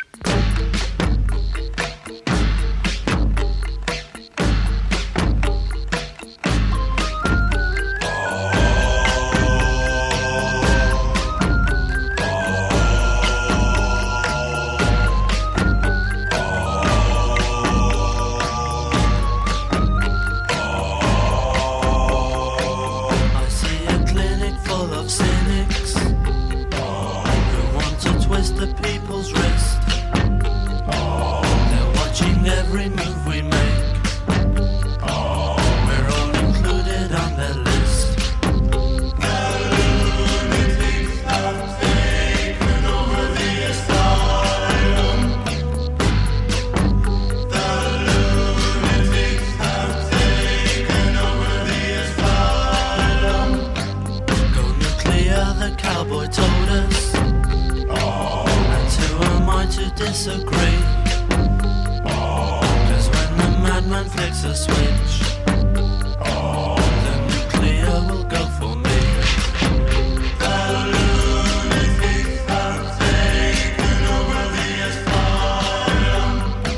Disagree. 'Cause when the madman flicks a switch, the nuclear will go for me. The lunatics have taken over the asylum.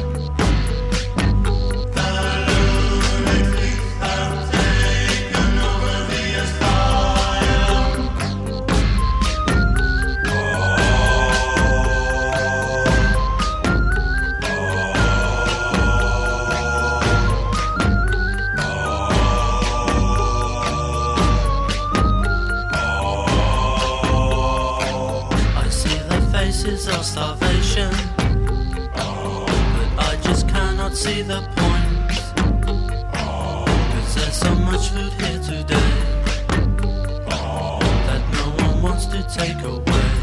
The lunatics have taken over the asylum. Of starvation, but I just cannot see the point. 'Cause there's so much food here today that no one wants to take away.